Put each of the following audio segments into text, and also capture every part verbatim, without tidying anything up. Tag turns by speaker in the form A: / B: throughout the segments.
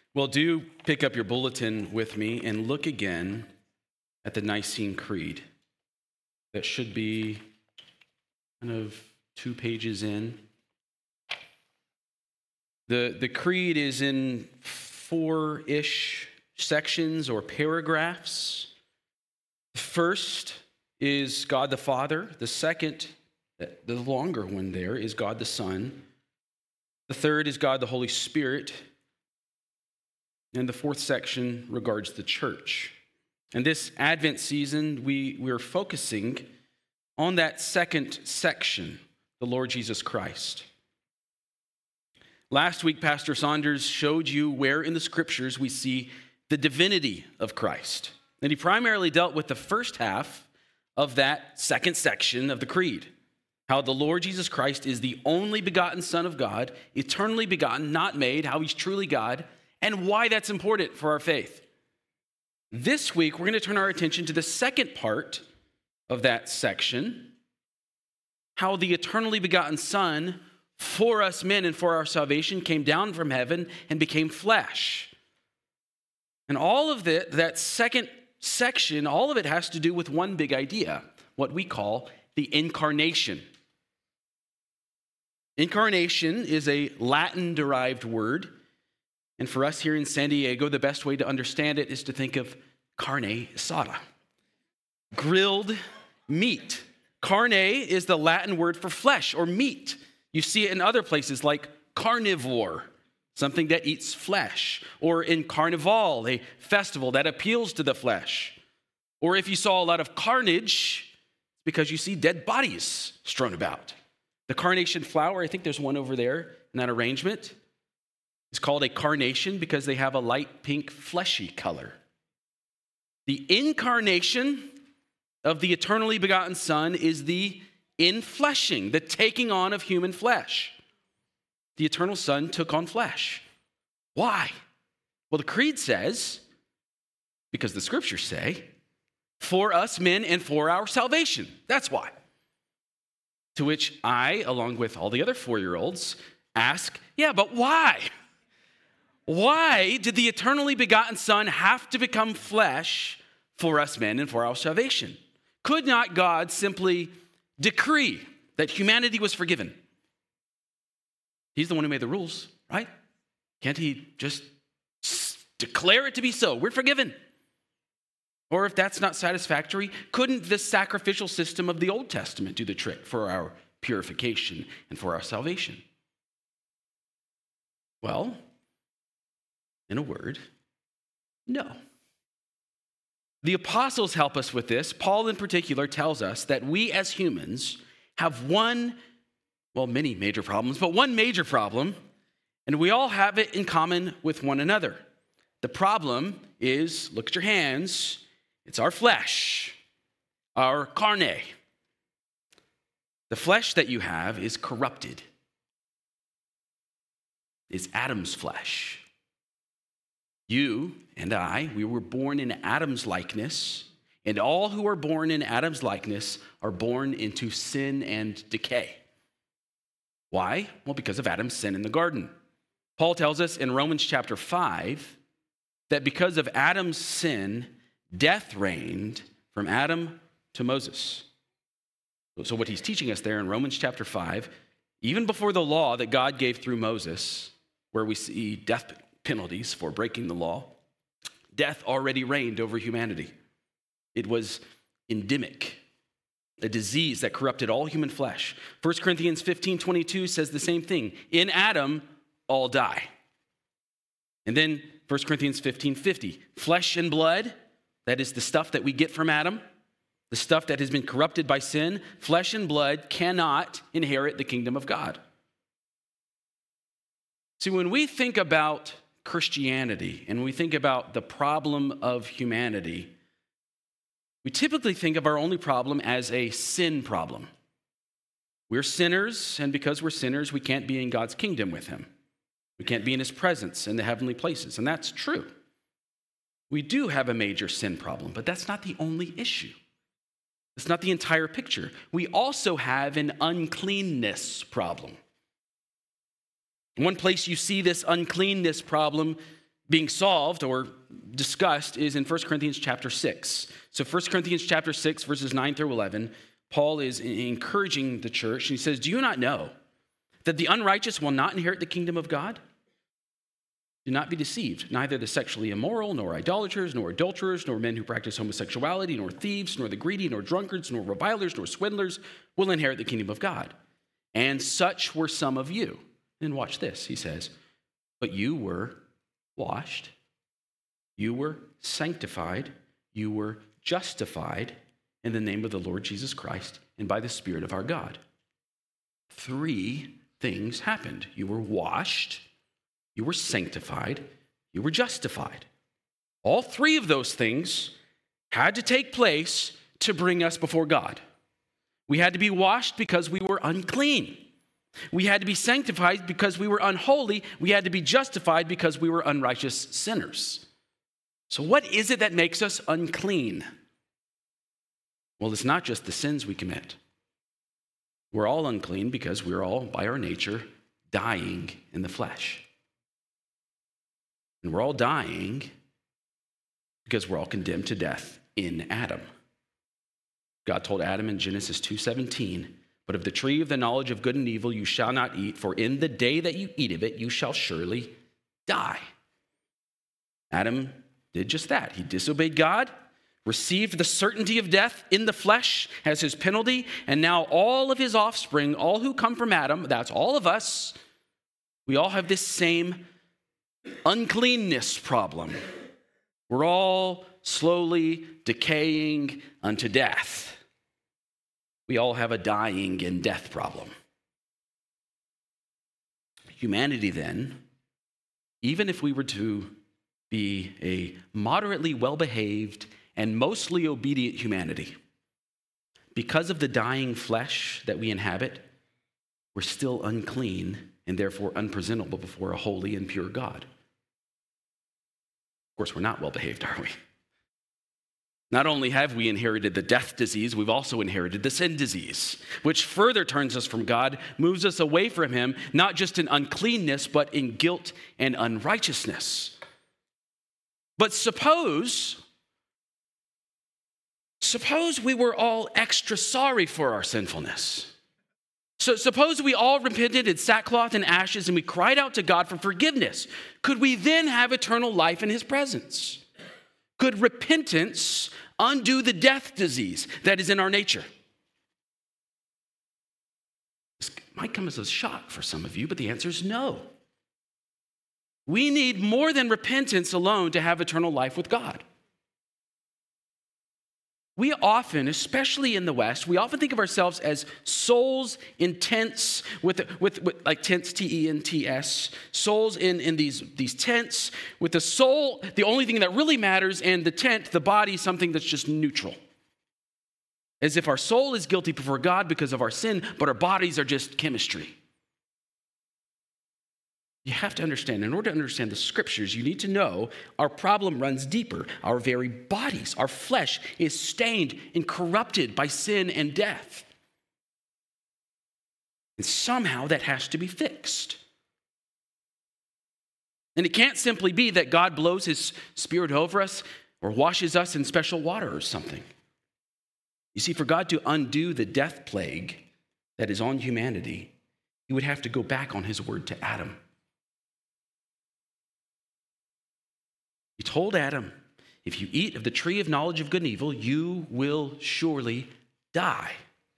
A: Well, do pick up your bulletin with me and look again at the Nicene Creed. That should be kind of two pages in. The, the creed is in four-ish sections or paragraphs. The first is God the Father. The second, the longer one there, is God the Son. The third is God the Holy Spirit. And the fourth section regards the church. And this Advent season, we, we're focusing on that second section, the Lord Jesus Christ. Last week, Pastor Saunders showed you where in the scriptures we see the divinity of Christ. And he primarily dealt with the first half of that second section of the creed. How the Lord Jesus Christ is the only begotten Son of God, eternally begotten, not made, how he's truly God, and why that's important for our faith. This week, we're going to turn our attention to the second part of that section, how the eternally begotten Son for us men and for our salvation came down from heaven and became flesh. And all of the, that second section, all of it has to do with one big idea, what we call the incarnation. Incarnation is a Latin-derived word. And for us here in San Diego, the best way to understand it is to think of carne asada, grilled meat. Carne is the Latin word for flesh or meat. You see it in other places like carnivore, something that eats flesh, or in Carnival, a festival that appeals to the flesh. Or if you saw a lot of carnage, it's because you see dead bodies strewn about. The carnation flower, I think there's one over there in that arrangement. It's called a carnation because they have a light pink fleshy color. The incarnation of the eternally begotten Son is the infleshing, the taking on of human flesh. The eternal Son took on flesh. Why? Well, the creed says, because the scriptures say, for us men and for our salvation. That's why. To which I, along with all the other four-year-olds, ask, yeah, but why? Why did the eternally begotten Son have to become flesh for us men and for our salvation? Could not God simply decree that humanity was forgiven? He's the one who made the rules, right? Can't he just declare it to be so? We're forgiven. Or if that's not satisfactory, couldn't the sacrificial system of the Old Testament do the trick for our purification and for our salvation? Well, in a word, no. The apostles help us with this. Paul in particular tells us that we as humans have one, well, many major problems, but one major problem, and we all have it in common with one another. The problem is, look at your hands, it's our flesh, our carne. The flesh that you have is corrupted. It's Adam's flesh. You and I, we were born in Adam's likeness, and all who are born in Adam's likeness are born into sin and decay. Why? Well, because of Adam's sin in the garden. Paul tells us in Romans chapter five that because of Adam's sin, death reigned from Adam to Moses. So what he's teaching us there in Romans chapter five, even before the law that God gave through Moses, where we see death penalties for breaking the law, death already reigned over humanity. It was endemic, a disease that corrupted all human flesh. First Corinthians fifteen twenty-two says the same thing. In Adam, all die. And then First Corinthians fifteen fifty, flesh and blood, that is the stuff that we get from Adam, the stuff that has been corrupted by sin, flesh and blood cannot inherit the kingdom of God. See, when we think about Christianity and we think about the problem of humanity, we typically think of our only problem as a sin problem. We're sinners, and because we're sinners, we can't be in God's kingdom with him. We can't be in his presence in the heavenly places, and that's true. We do have a major sin problem, but that's not the only issue. It's not the entire picture. We also have an uncleanness problem. One place you see this uncleanness problem being solved or discussed is in First Corinthians chapter six. So First Corinthians chapter six, verses nine through eleven, Paul is encouraging the church, and he says, do you not know that the unrighteous will not inherit the kingdom of God? Do not be deceived. Neither the sexually immoral, nor idolaters, nor adulterers, nor men who practice homosexuality, nor thieves, nor the greedy, nor drunkards, nor revilers, nor swindlers will inherit the kingdom of God. And such were some of you. And watch this, he says, but you were washed, you were sanctified, you were justified in the name of the Lord Jesus Christ and by the Spirit of our God. Three things happened. You were washed, you were sanctified, you were justified. All three of those things had to take place to bring us before God. We had to be washed because we were unclean. We had to be sanctified because we were unholy. We had to be justified because we were unrighteous sinners. So what is it that makes us unclean? Well, it's not just the sins we commit. We're all unclean because we're all, by our nature, dying in the flesh. And we're all dying because we're all condemned to death in Adam. God told Adam in Genesis two seventeen, but of the tree of the knowledge of good and evil you shall not eat, for in the day that you eat of it, you shall surely die. Adam did just that. He disobeyed God, received the certainty of death in the flesh as his penalty, and now all of his offspring, all who come from Adam, that's all of us, we all have this same uncleanness problem. We're all slowly decaying unto death. We all have a dying and death problem. Humanity then, even if we were to be a moderately well-behaved and mostly obedient humanity, because of the dying flesh that we inhabit, we're still unclean and therefore unpresentable before a holy and pure God. Of course, we're not well-behaved, are we? Not only have we inherited the death disease, we've also inherited the sin disease, which further turns us from God, moves us away from him, not just in uncleanness, but in guilt and unrighteousness. But suppose, suppose we were all extra sorry for our sinfulness. So suppose we all repented in sackcloth and ashes and we cried out to God for forgiveness. Could we then have eternal life in his presence? Could repentance undo the death disease that is in our nature? This might come as a shock for some of you, but the answer is no. We need more than repentance alone to have eternal life with God. We often, especially in the West, we often think of ourselves as souls in tents, with, with, with like tents, T E N T S, souls in, in these, these tents, with the soul, the only thing that really matters, and the tent, the body, something that's just neutral. As if our soul is guilty before God because of our sin, but our bodies are just chemistry. You have to understand, in order to understand the scriptures, you need to know our problem runs deeper. Our very bodies, our flesh is stained and corrupted by sin and death. And somehow that has to be fixed. And it can't simply be that God blows his Spirit over us or washes us in special water or something. You see, for God to undo the death plague that is on humanity, he would have to go back on his word to Adam. He told Adam, if you eat of the tree of knowledge of good and evil, you will surely die.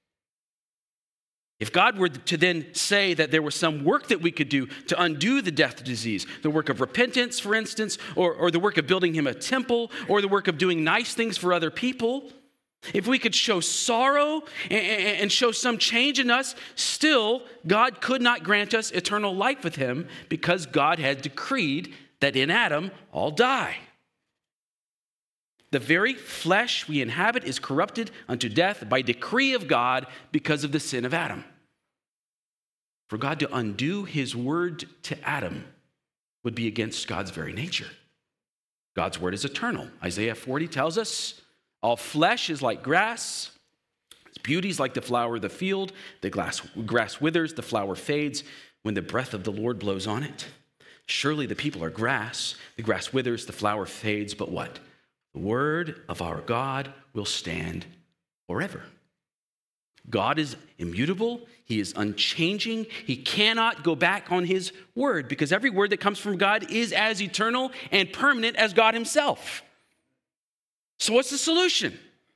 A: If God were to then say that there was some work that we could do to undo the death disease, the work of repentance, for instance, or, or the work of building him a temple, or the work of doing nice things for other people, if we could show sorrow and, and show some change in us, still, God could not grant us eternal life with him because God had decreed that in Adam all die. The very flesh we inhabit is corrupted unto death by decree of God because of the sin of Adam. For God to undo his word to Adam would be against God's very nature. God's word is eternal. Isaiah forty tells us, all flesh is like grass. Its beauty is like the flower of the field. The grass, grass withers, the flower fades when the breath of the Lord blows on it. Surely the people are grass. The grass withers, the flower fades, but what? The word of our God will stand forever. God is immutable. He is unchanging. He cannot go back on his word because every word that comes from God is as eternal and permanent as God himself. So what's the solution?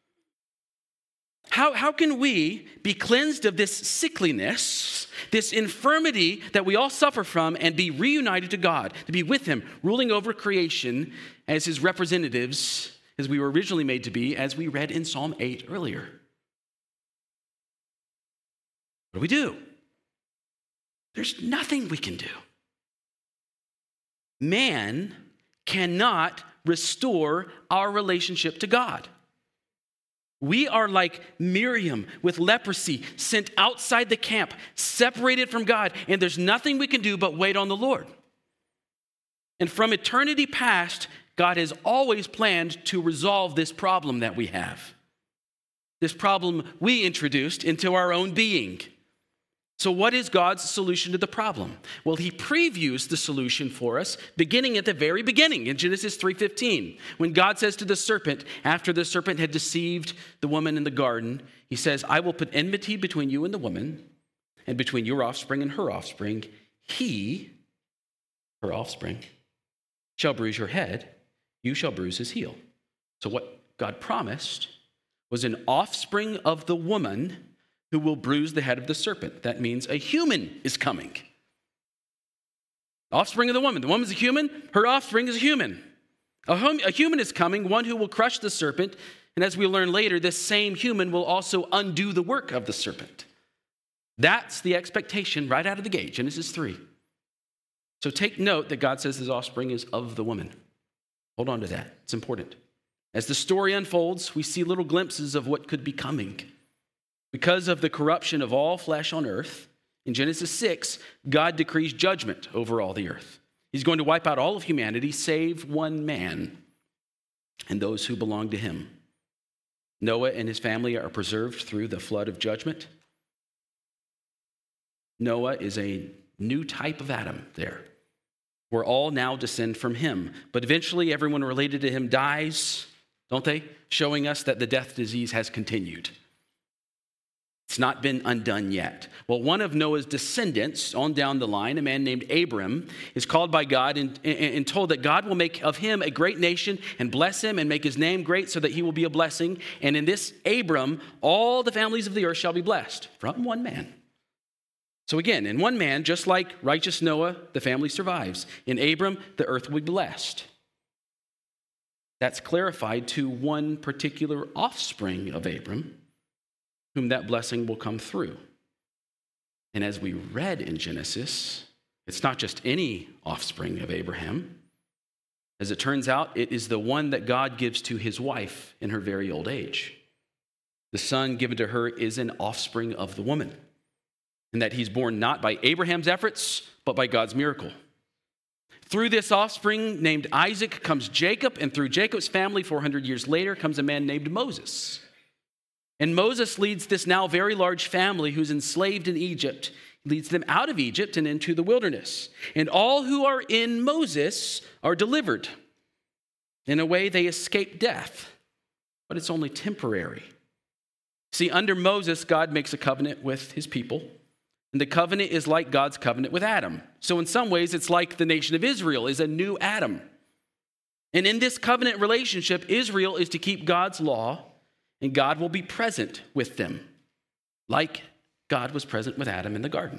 A: How, how can we be cleansed of this sickliness, this infirmity that we all suffer from, and be reunited to God, to be with him, ruling over creation as his representatives, as we were originally made to be, as we read in Psalm eight earlier? What do we do? There's nothing we can do. Man cannot restore our relationship to God. We are like Miriam with leprosy, sent outside the camp, separated from God, and there's nothing we can do but wait on the Lord. And from eternity past, God has always planned to resolve this problem that we have. This problem we introduced into our own being. So what is God's solution to the problem? Well, he previews the solution for us beginning at the very beginning in Genesis three fifteen. When God says to the serpent, after the serpent had deceived the woman in the garden, he says, I will put enmity between you and the woman, and between your offspring and her offspring. He, her offspring, shall bruise your head, you shall bruise his heel. So what God promised was an offspring of the woman who will bruise the head of the serpent. That means a human is coming. Offspring of the woman. The woman's a human. Her offspring is a human. A, hum, a human is coming, one who will crush the serpent. And as we learn later, this same human will also undo the work of the serpent. That's the expectation right out of the gate, Genesis three. So take note that God says his offspring is of the woman. Hold on to that. It's important. As the story unfolds, we see little glimpses of what could be coming. Because of the corruption of all flesh on earth, in Genesis six, God decrees judgment over all the earth. He's going to wipe out all of humanity, save one man and those who belong to him. Noah and his family are preserved through the flood of judgment. Noah is a new type of Adam there. We're all now descend from him. But eventually everyone related to him dies, don't they? Showing us that the death disease has continued. It's not been undone yet. Well, one of Noah's descendants on down the line, a man named Abram, is called by God and, and, and told that God will make of him a great nation and bless him and make his name great so that he will be a blessing. And in this Abram, all the families of the earth shall be blessed from one man. So again, in one man, just like righteous Noah, the family survives. In Abram, the earth will be blessed. That's clarified to one particular offspring of Abram, whom that blessing will come through. And as we read in Genesis, it's not just any offspring of Abraham. As it turns out, it is the one that God gives to his wife in her very old age. The son given to her is an offspring of the woman, and that he's born not by Abraham's efforts, but by God's miracle. Through this offspring named Isaac comes Jacob, and through Jacob's family, four hundred years later, comes a man named Moses. And Moses leads this now very large family who's enslaved in Egypt, leads them out of Egypt and into the wilderness. And all who are in Moses are delivered. In a way, they escape death, but it's only temporary. See, under Moses, God makes a covenant with his people, and the covenant is like God's covenant with Adam. So in some ways, it's like the nation of Israel is a new Adam. And in this covenant relationship, Israel is to keep God's law, and God will be present with them, like God was present with Adam in the garden.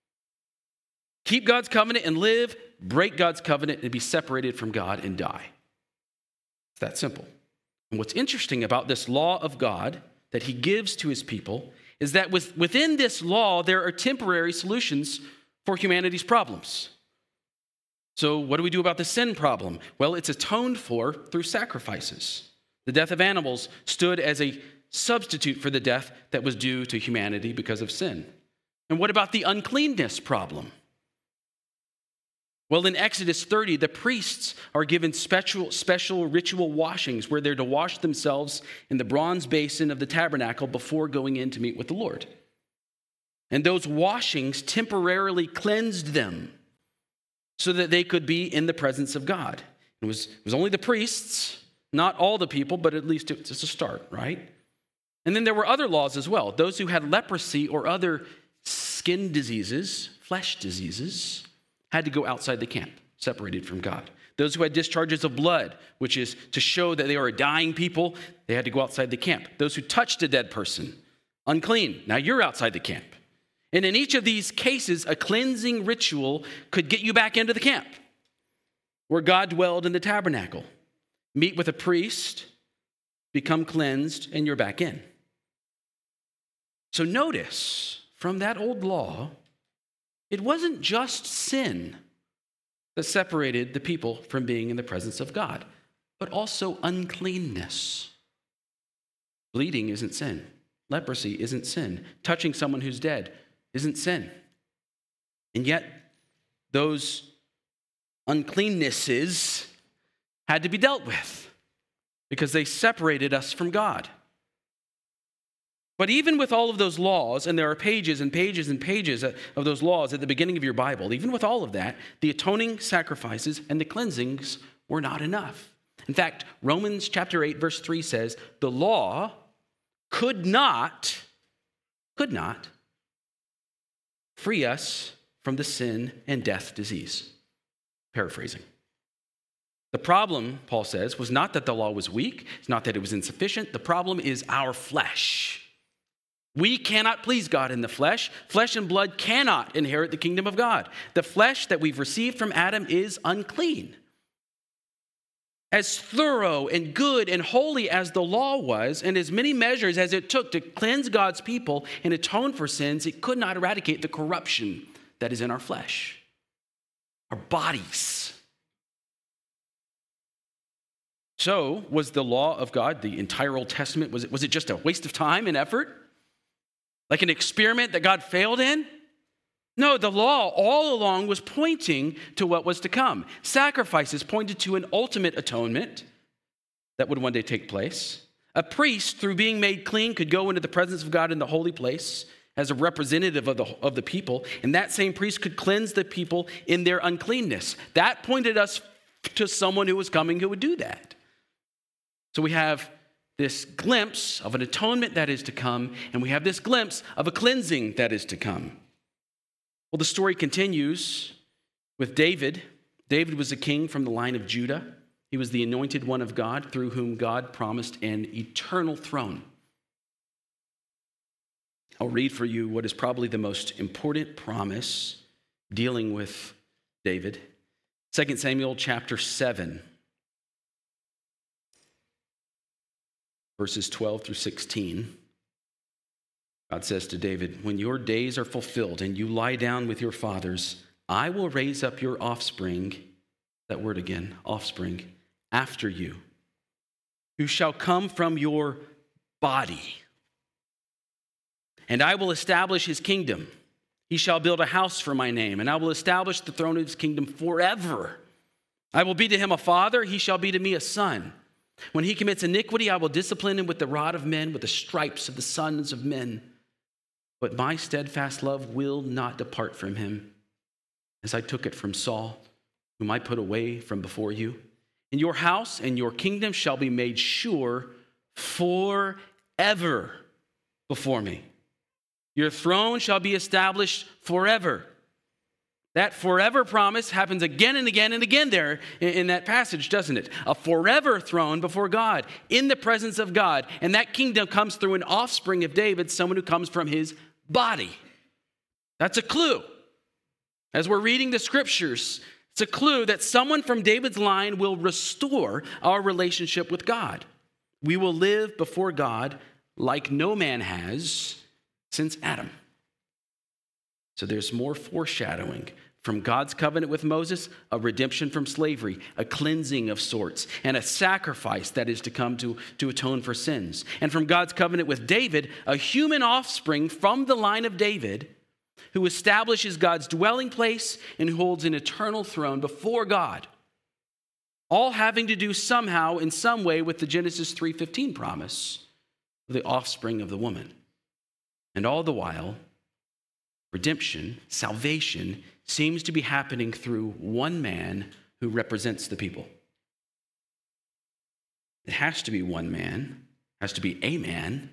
A: Keep God's covenant and live, break God's covenant and be separated from God and die. It's that simple. And what's interesting about this law of God that he gives to his people is that with, within this law, there are temporary solutions for humanity's problems. So what do we do about the sin problem? Well, it's atoned for through sacrifices. The death of animals stood as a substitute for the death that was due to humanity because of sin. And what about the uncleanness problem? Well, in Exodus thirty, the priests are given special, special ritual washings where they're to wash themselves in the bronze basin of the tabernacle before going in to meet with the Lord. And those washings temporarily cleansed them so that they could be in the presence of God. It was, it was only the priests, not all the people, but at least it's a start, right? And then there were other laws as well. Those who had leprosy or other skin diseases, flesh diseases, had to go outside the camp, separated from God. Those who had discharges of blood, which is to show that they were a dying people, they had to go outside the camp. Those who touched a dead person, unclean. Now you're outside the camp. And in each of these cases, a cleansing ritual could get you back into the camp where God dwelled in the tabernacle. Meet with a priest, become cleansed, and you're back in. So notice, from that old law, it wasn't just sin that separated the people from being in the presence of God, but also uncleanness. Bleeding isn't sin. Leprosy isn't sin. Touching someone who's dead isn't sin. And yet, those uncleannesses had to be dealt with because they separated us from God. But even with all of those laws, and there are pages and pages and pages of those laws at the beginning of your Bible, even with all of that, the atoning sacrifices and the cleansings were not enough. In fact, Romans chapter eight, verse three says, the law could not, could not free us from the sin and death disease. Paraphrasing. The problem, Paul says, was not that the law was weak. It's not that it was insufficient. The problem is our flesh. We cannot please God in the flesh. Flesh and blood cannot inherit the kingdom of God. The flesh that we've received from Adam is unclean. As thorough and good and holy as the law was, and as many measures as it took to cleanse God's people and atone for sins, it could not eradicate the corruption that is in our flesh, our bodies. So, was the law of God, the entire Old Testament, was it, was it just a waste of time and effort? Like an experiment that God failed in? No, the law all along was pointing to what was to come. Sacrifices pointed to an ultimate atonement that would one day take place. A priest, through being made clean, could go into the presence of God in the holy place as a representative of the, of the people, and that same priest could cleanse the people in their uncleanness. That pointed us to someone who was coming who would do that. So we have this glimpse of an atonement that is to come, and we have this glimpse of a cleansing that is to come. Well, the story continues with David. David was a king from the line of Judah. He was the anointed one of God through whom God promised an eternal throne. I'll read for you what is probably the most important promise dealing with David. Second Samuel chapter seven. Verses twelve through sixteen, God says to David, when your days are fulfilled and you lie down with your fathers, I will raise up your offspring, that word again, offspring, after you, who shall come from your body. And I will establish his kingdom. He shall build a house for my name, and I will establish the throne of his kingdom forever. I will be to him a father, he shall be to me a son. When he commits iniquity, I will discipline him with the rod of men, with the stripes of the sons of men. But my steadfast love will not depart from him, as I took it from Saul, whom I put away from before you. And your house and your kingdom shall be made sure forever before me. Your throne shall be established forever. That forever promise happens again and again and again there in that passage, doesn't it? A forever throne before God, in the presence of God. And that kingdom comes through an offspring of David, someone who comes from his body. That's a clue. As we're reading the scriptures, it's a clue that someone from David's line will restore our relationship with God. We will live before God like no man has since Adam. So there's more foreshadowing from God's covenant with Moses, a redemption from slavery, a cleansing of sorts, and a sacrifice that is to come to, to atone for sins. And from God's covenant with David, a human offspring from the line of David who establishes God's dwelling place and who holds an eternal throne before God. All having to do somehow, in some way, with the Genesis three fifteen promise of the offspring of the woman. And all the while, redemption, salvation, seems to be happening through one man who represents the people. It has to be one man, has to be a man.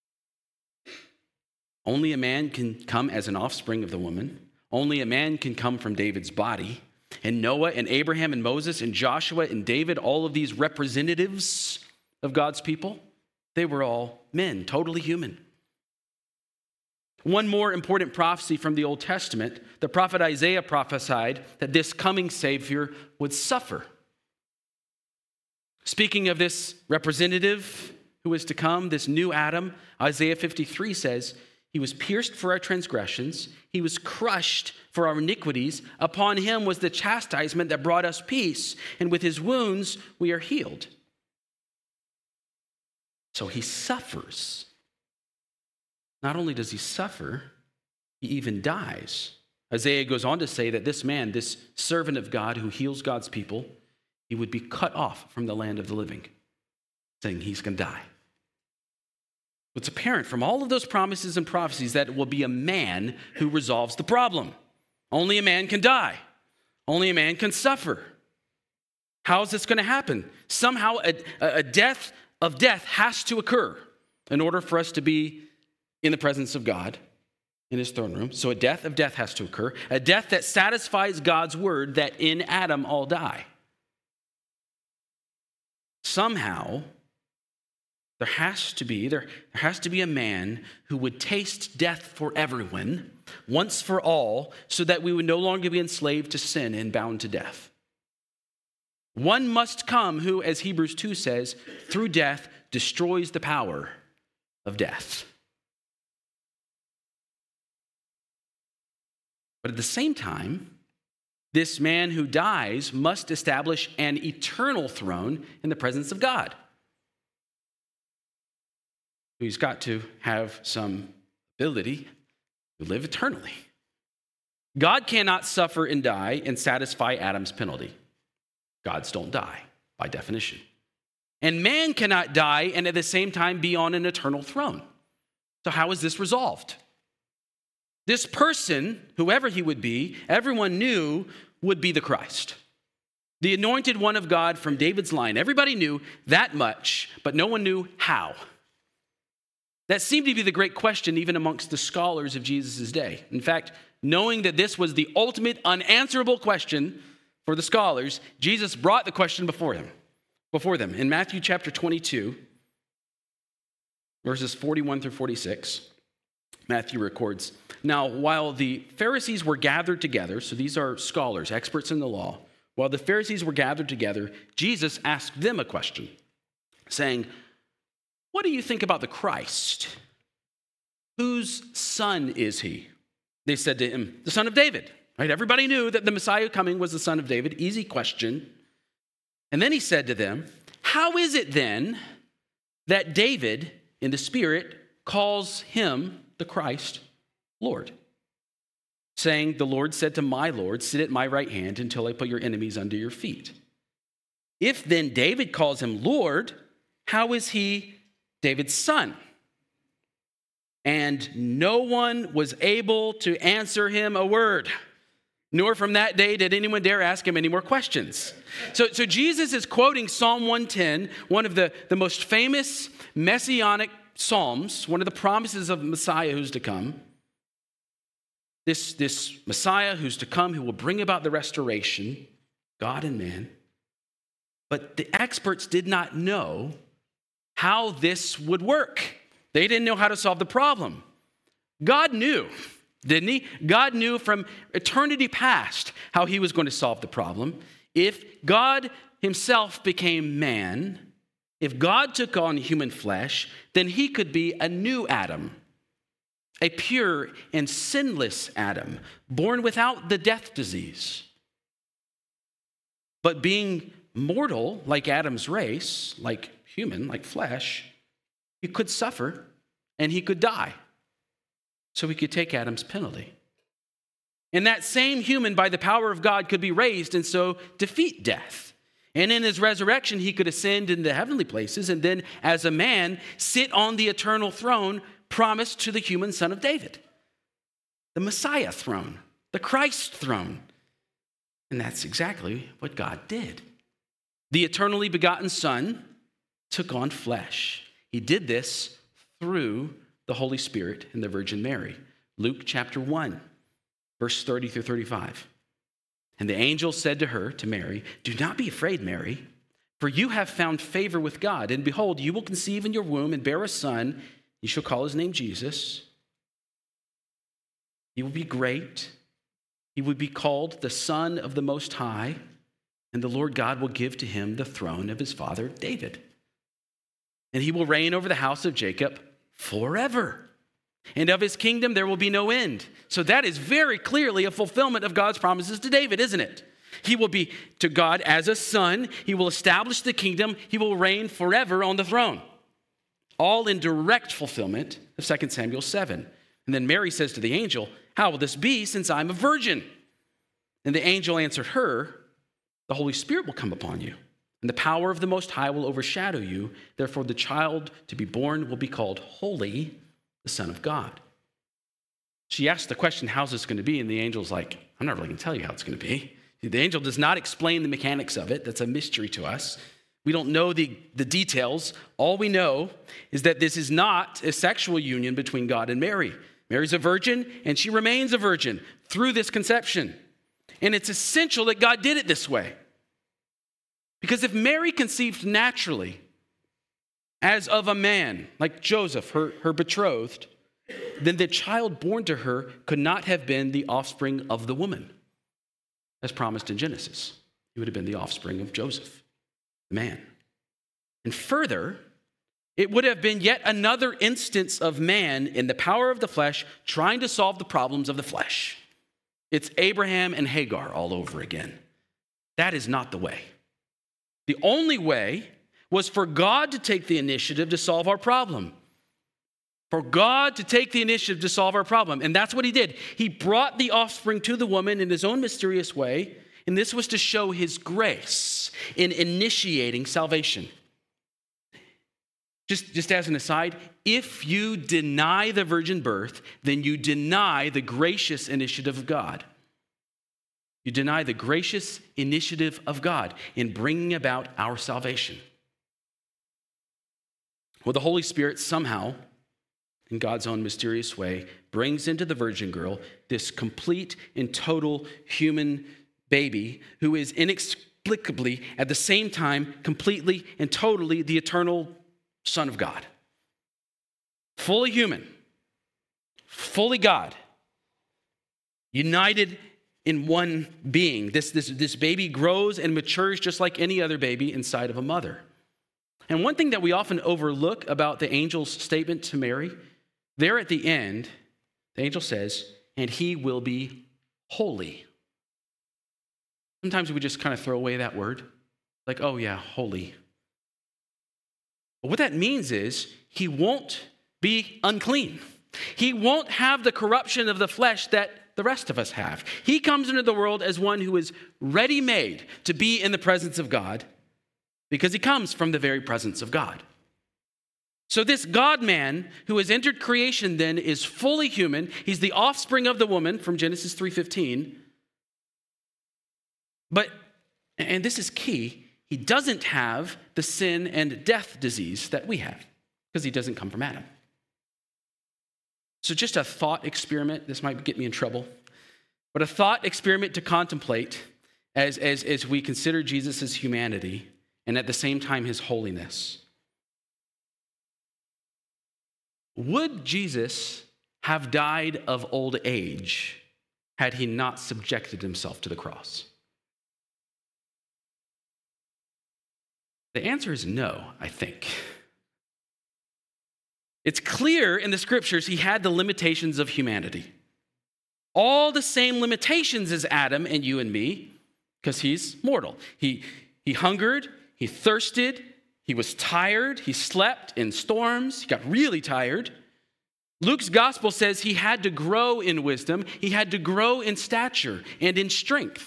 A: Only a man can come as an offspring of the woman. Only a man can come from David's body. And Noah and Abraham and Moses and Joshua and David, all of these representatives of God's people, they were all men, totally human. One more important prophecy from the Old Testament, the prophet Isaiah prophesied that this coming Savior would suffer. Speaking of this representative who is to come, this new Adam, Isaiah fifty-three says, he was pierced for our transgressions. He was crushed for our iniquities. Upon him was the chastisement that brought us peace, and with his wounds we are healed. So he suffers. Not only does he suffer, he even dies. Isaiah goes on to say that this man, this servant of God who heals God's people, he would be cut off from the land of the living, saying he's going to die. It's apparent from all of those promises and prophecies that it will be a man who resolves the problem. Only a man can die. Only a man can suffer. How is this going to happen? Somehow a, a death of death has to occur in order for us to be in the presence of God in his throne room. So a death of death has to occur. A death that satisfies God's word that in Adam all die. Somehow, There has to be, there, there has to be a man who would taste death for everyone, once for all, so that we would no longer be enslaved to sin and bound to death. One must come who, as Hebrews two says, through death destroys the power of death. But at the same time, this man who dies must establish an eternal throne in the presence of God. He's got to have some ability to live eternally. God cannot suffer and die and satisfy Adam's penalty. Gods don't die, by definition. And man cannot die and at the same time be on an eternal throne. So how is this resolved? This person, whoever he would be, everyone knew would be the Christ. The anointed one of God from David's line. Everybody knew that much, but no one knew how. That seemed to be the great question even amongst the scholars of Jesus' day. In fact, knowing that this was the ultimate unanswerable question for the scholars, Jesus brought the question before him, before them. In Matthew chapter twenty-two, verses forty-one through forty-six, Matthew records, "Now, while the Pharisees were gathered together," so these are scholars, experts in the law, "while the Pharisees were gathered together, Jesus asked them a question, saying, 'What do you think about the Christ? Whose son is he?' They said to him, 'The son of David.'" Right? Everybody knew that the Messiah coming was the son of David. Easy question. And then he said to them, "How is it then that David, in the Spirit, calls him, the Christ, Lord? Saying, 'The Lord said to my Lord, sit at my right hand until I put your enemies under your feet.' If then David calls him Lord, how is he David's son?" And no one was able to answer him a word, nor from that day did anyone dare ask him any more questions. So, so Jesus is quoting Psalm one ten, one of the, the most famous messianic psalms, one of the promises of Messiah who's to come. This, this Messiah who's to come, who will bring about the restoration, God and man. But the experts did not know how this would work. They didn't know how to solve the problem. God knew, didn't he? God knew from eternity past how he was going to solve the problem. If God himself became man, if God took on human flesh, then he could be a new Adam, a pure and sinless Adam, born without the death disease. But being mortal, like Adam's race, like human, like flesh, he could suffer and he could die. So he could take Adam's penalty. And that same human, by the power of God, could be raised and so defeat death. And in his resurrection, he could ascend into the heavenly places and then, as a man, sit on the eternal throne promised to the human son of David. the Messiah throne, the Christ throne. And that's exactly what God did. The eternally begotten Son took on flesh. He did this through the Holy Spirit and the Virgin Mary. Luke chapter one, verse thirty through thirty-five. And the angel said to her, to Mary, "Do not be afraid, Mary, for you have found favor with God. And behold, you will conceive in your womb and bear a son. You shall call his name Jesus. He will be great. He will be called the Son of the Most High. And the Lord God will give to him the throne of his father David. And he will reign over the house of Jacob forever. And of his kingdom there will be no end." So that is very clearly a fulfillment of God's promises to David, isn't it? He will be to God as a son. He will establish the kingdom. He will reign forever on the throne. All in direct fulfillment of Second Samuel seven. And then Mary says to the angel, "How will this be since I'm a virgin?" And the angel answered her, "The Holy Spirit will come upon you, and the power of the Most High will overshadow you. Therefore, the child to be born will be called Holy, the Son of God." She asked the question, "How's this going to be?" And the angel's like, "I'm not really going to tell you how it's going to be." The angel does not explain the mechanics of it. That's a mystery to us. We don't know the, the details. All we know is that this is not a sexual union between God and Mary. Mary's a virgin, and she remains a virgin through this conception. And it's essential that God did it this way. Because if Mary conceived naturally, as of a man, like Joseph, her, her betrothed, then the child born to her could not have been the offspring of the woman, as promised in Genesis. He would have been the offspring of Joseph, the man. And further, it would have been yet another instance of man in the power of the flesh trying to solve the problems of the flesh. It's Abraham and Hagar all over again. That is not the way. The only way was for God to take the initiative to solve our problem. For God to take the initiative to solve our problem. And that's what he did. He brought the offspring to the woman in his own mysterious way. And this was to show his grace in initiating salvation. Just, just as an aside, if you deny the virgin birth, then you deny the gracious initiative of God. You deny the gracious initiative of God in bringing about our salvation. Well, the Holy Spirit somehow, in God's own mysterious way, brings into the virgin girl this complete and total human baby who is inexplicably, at the same time, completely and totally the eternal Son of God. Fully human, fully God, united in one being. This, this, this baby grows and matures just like any other baby inside of a mother. And one thing that we often overlook about the angel's statement to Mary, there at the end, the angel says, "And he will be holy." Sometimes we just kind of throw away that word. Like, oh yeah, holy. But what that means is he won't be unclean. He won't have the corruption of the flesh that the rest of us have. He comes into the world as one who is ready-made to be in the presence of God because he comes from the very presence of God. So this God-man who has entered creation then is fully human. He's the offspring of the woman from Genesis three fifteen. But, and this is key, he doesn't have the sin and death disease that we have because he doesn't come from Adam. So just a thought experiment. This might get me in trouble. But a thought experiment to contemplate as, as, as we consider Jesus' humanity and at the same time his holiness. Would Jesus have died of old age had he not subjected himself to the cross? The answer is no, I think. It's clear in the scriptures he had the limitations of humanity. All the same limitations as Adam and you and me, because he's mortal. He, he hungered, he thirsted, he was tired, he slept in storms, he got really tired. Luke's gospel says he had to grow in wisdom, he had to grow in stature and in strength.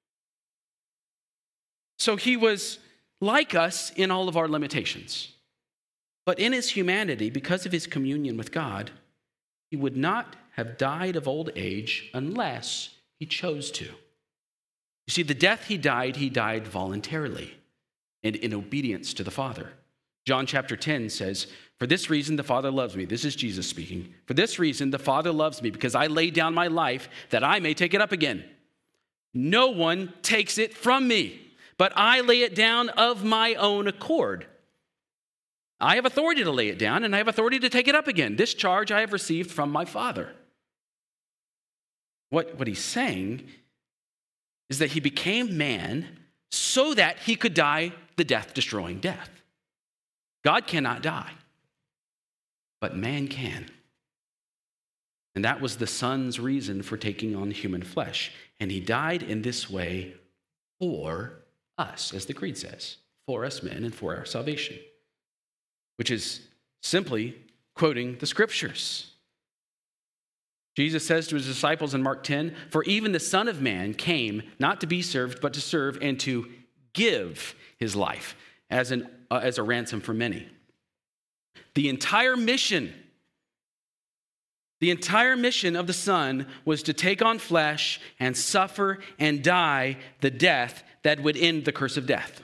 A: So he was like us in all of our limitations. But in his humanity, because of his communion with God, he would not have died of old age unless he chose to. You see, the death he died, he died voluntarily and in obedience to the Father. John chapter ten says, "For this reason the Father loves me." This is Jesus speaking. "For this reason the Father loves me, because I lay down my life that I may take it up again. No one takes it from me, but I lay it down of my own accord. I have authority to lay it down, and I have authority to take it up again. This charge I have received from my Father." What, what he's saying is that he became man so that he could die the death-destroying death. God cannot die, but man can. And that was the Son's reason for taking on human flesh. And he died in this way for us, as the Creed says, for us men and for our salvation, which is simply quoting the Scriptures. Jesus says to his disciples in Mark ten, "For even the Son of Man came not to be served, but to serve and to give his life as, an, uh, as a ransom for many." The entire mission, the entire mission of the Son was to take on flesh and suffer and die the death that would end the curse of death.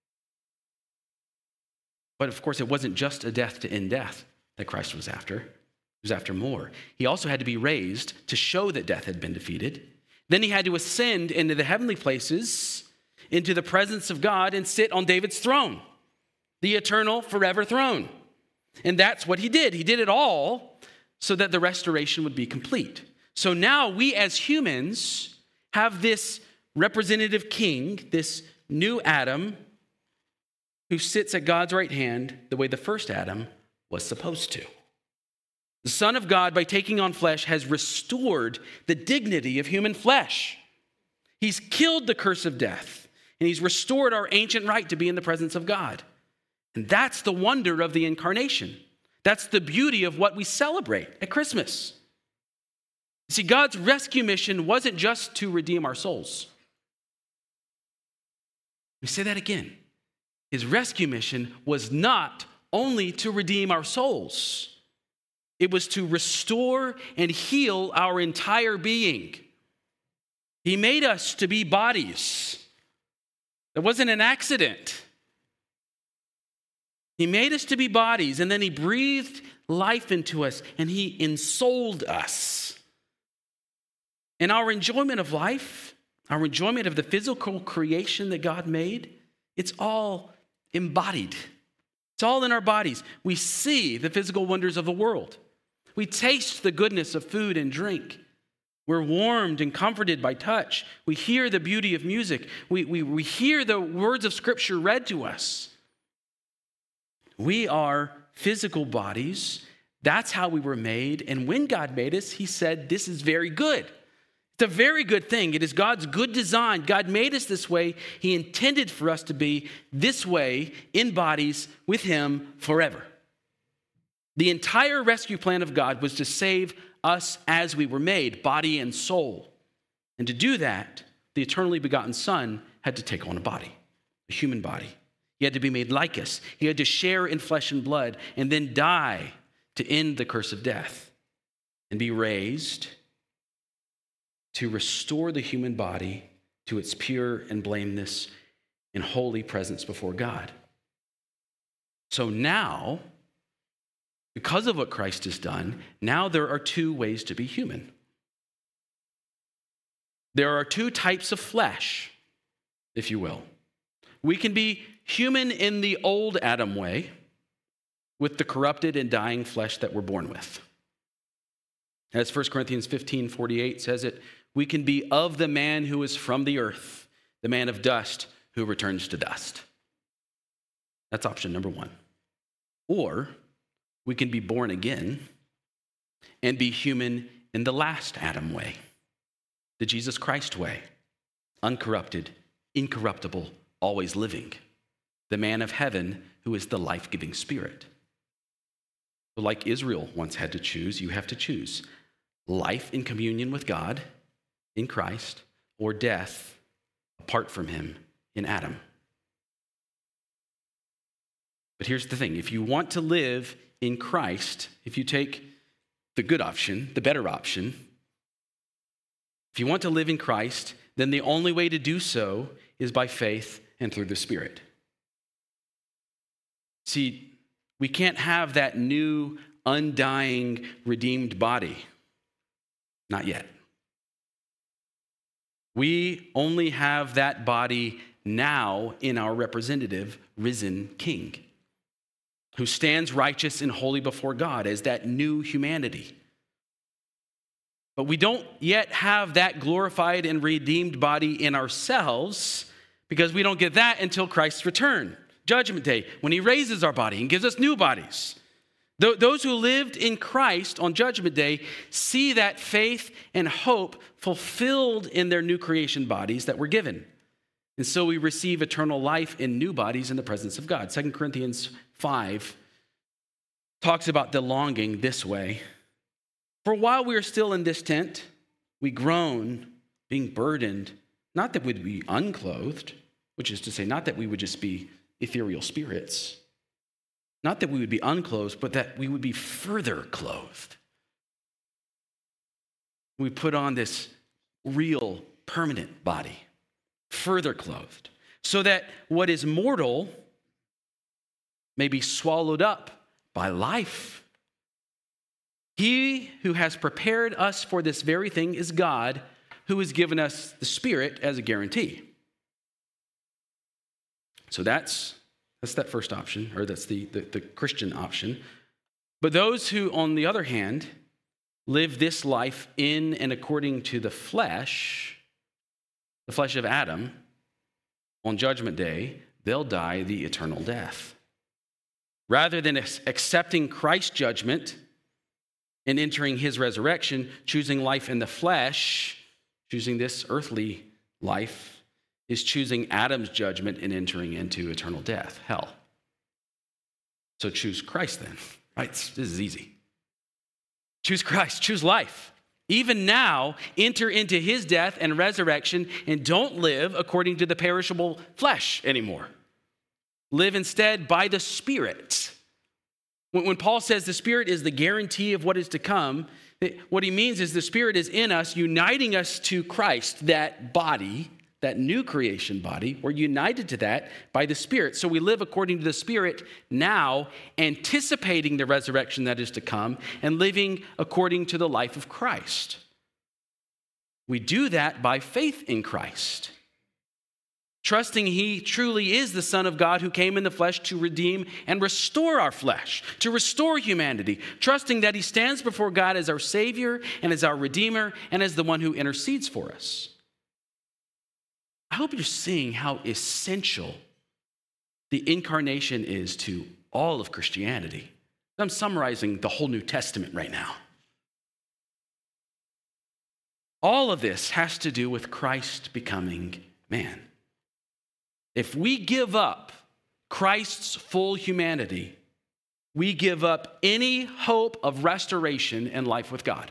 A: But of course, it wasn't just a death to end death that Christ was after. He was after more. He also had to be raised to show that death had been defeated. Then he had to ascend into the heavenly places, into the presence of God, and sit on David's throne, the eternal, forever throne. And that's what he did. He did it all so that the restoration would be complete. So now we as humans have this representative king, this new Adam, who sits at God's right hand the way the first Adam was supposed to. The Son of God, by taking on flesh, has restored the dignity of human flesh. He's killed the curse of death, and he's restored our ancient right to be in the presence of God. And that's the wonder of the incarnation. That's the beauty of what we celebrate at Christmas. See, God's rescue mission wasn't just to redeem our souls. Let me say that again. His rescue mission was not only to redeem our souls. It was to restore and heal our entire being. He made us to be bodies. It wasn't an accident. He made us to be bodies, and then he breathed life into us, and he ensouled us. And our enjoyment of life, our enjoyment of the physical creation that God made, it's all embodied. It's all in our bodies. We see the physical wonders of the world. We taste the goodness of food and drink. We're warmed and comforted by touch. We hear the beauty of music. We, we, we hear the words of Scripture read to us. We are physical bodies. That's how we were made. And when God made us, he said, this is very good. It's a very good thing. It is God's good design. God made us this way. He intended for us to be this way in bodies with him forever. The entire rescue plan of God was to save us as we were made, body and soul. And to do that, the eternally begotten Son had to take on a body, a human body. He had to be made like us. He had to share in flesh and blood and then die to end the curse of death and be raised to restore the human body to its pure and blameless and holy presence before God. So now, because of what Christ has done, now there are two ways to be human. There are two types of flesh, if you will. We can be human in the old Adam way, with the corrupted and dying flesh that we're born with. As First Corinthians fifteen forty-eight says it, we can be of the man who is from the earth, the man of dust who returns to dust. That's option number one. Or we can be born again and be human in the last Adam way, the Jesus Christ way, uncorrupted, incorruptible, always living, the man of heaven who is the life-giving Spirit. But like Israel once had to choose, you have to choose life in communion with God in Christ or death apart from him in Adam. But here's the thing. If you want to live in Christ, if you take the good option, the better option. If you want to live in Christ, then the only way to do so is by faith and through the Spirit. See, we can't have that new, undying, redeemed body. Not yet. We only have that body now in our representative, risen King, who stands righteous and holy before God as that new humanity. But we don't yet have that glorified and redeemed body in ourselves because we don't get that until Christ's return, Judgment Day, when he raises our body and gives us new bodies. Those who lived in Christ on Judgment Day see that faith and hope fulfilled in their new creation bodies that were given. And so we receive eternal life in new bodies in the presence of God. Second Corinthians five talks about the longing this way. For while we are still in this tent, we groan, being burdened, not that we'd be unclothed, which is to say, not that we would just be ethereal spirits, not that we would be unclothed, but that we would be further clothed. We put on this real, permanent body, further clothed, so that what is mortal may be swallowed up by life. He who has prepared us for this very thing is God, who has given us the Spirit as a guarantee. So that's That's that first option, or that's the, the, the Christian option. But those who, on the other hand, live this life in and according to the flesh, the flesh of Adam, on Judgment Day, they'll die the eternal death. Rather than accepting Christ's judgment and entering his resurrection, choosing life in the flesh, choosing this earthly life, is choosing Adam's judgment and entering into eternal death, hell. So choose Christ then, right? This is easy. Choose Christ, choose life. Even now, enter into his death and resurrection and don't live according to the perishable flesh anymore. Live instead by the Spirit. When Paul says the Spirit is the guarantee of what is to come, what he means is the Spirit is in us, uniting us to Christ, that body, that new creation body. We're united to that by the Spirit. So we live according to the Spirit now, anticipating the resurrection that is to come and living according to the life of Christ. We do that by faith in Christ, trusting he truly is the Son of God who came in the flesh to redeem and restore our flesh, to restore humanity, trusting that he stands before God as our Savior and as our Redeemer and as the one who intercedes for us. I hope you're seeing how essential the incarnation is to all of Christianity. I'm summarizing the whole New Testament right now. All of this has to do with Christ becoming man. If we give up Christ's full humanity, we give up any hope of restoration and life with God.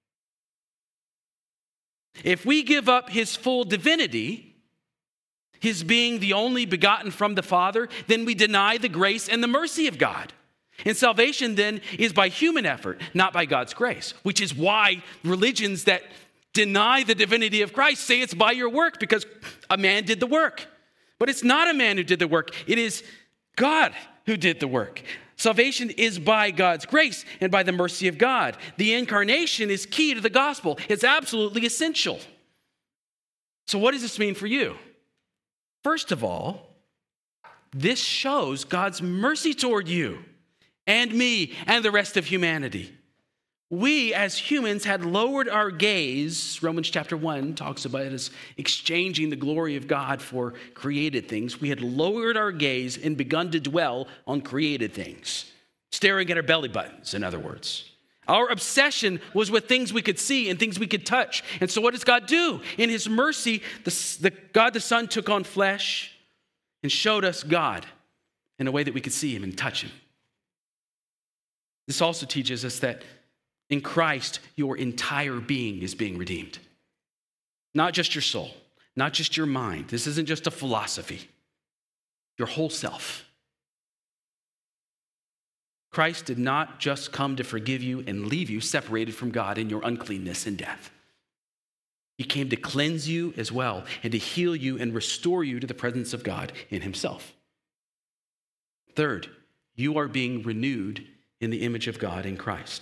A: If we give up his full divinity, his being the only begotten from the Father, then we deny the grace and the mercy of God. And salvation then is by human effort, not by God's grace, which is why religions that deny the divinity of Christ say it's by your work because a man did the work. But it's not a man who did the work. It is God who did the work. Salvation is by God's grace and by the mercy of God. The incarnation is key to the gospel. It's absolutely essential. So what does this mean for you? First of all, this shows God's mercy toward you and me and the rest of humanity. We as humans had lowered our gaze. Romans chapter one talks about it as exchanging the glory of God for created things. We had lowered our gaze and begun to dwell on created things, staring at our belly buttons, in other words. Our obsession was with things we could see and things we could touch. And so what does God do? In his mercy, the, the God the Son took on flesh and showed us God in a way that we could see him and touch him. This also teaches us that in Christ, your entire being is being redeemed. Not just your soul, not just your mind. This isn't just a philosophy. Your whole self. Christ did not just come to forgive you and leave you separated from God in your uncleanness and death. He came to cleanse you as well and to heal you and restore you to the presence of God in himself. Third, you are being renewed in the image of God in Christ.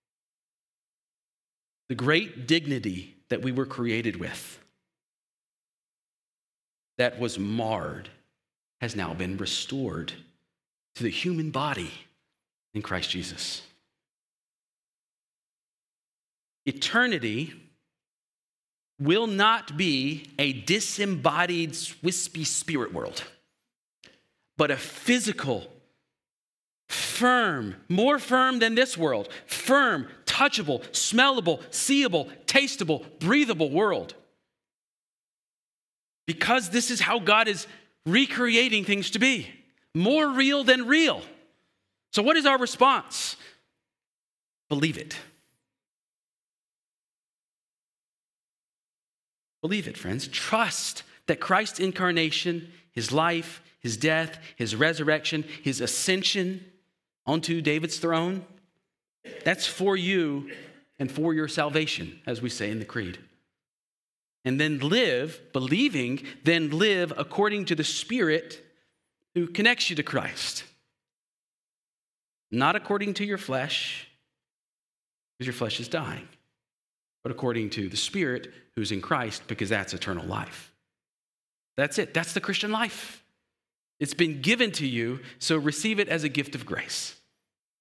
A: The great dignity that we were created with, that was marred, has now been restored to the human body in Christ Jesus. Eternity will not be a disembodied, wispy spirit world, but a physical, firm, more firm than this world, firm, touchable, smellable, seeable, tastable, breathable world. Because this is how God is recreating things to be, more real than real. So what is our response? Believe it. Believe it, friends. Trust that Christ's incarnation, his life, his death, his resurrection, his ascension onto David's throne, that's for you and for your salvation, as we say in the Creed. And then live, believing, then live according to the Spirit who connects you to Christ. Not according to your flesh, because your flesh is dying, but according to the Spirit who's in Christ, because that's eternal life. That's it. That's the Christian life. It's been given to you, so receive it as a gift of grace.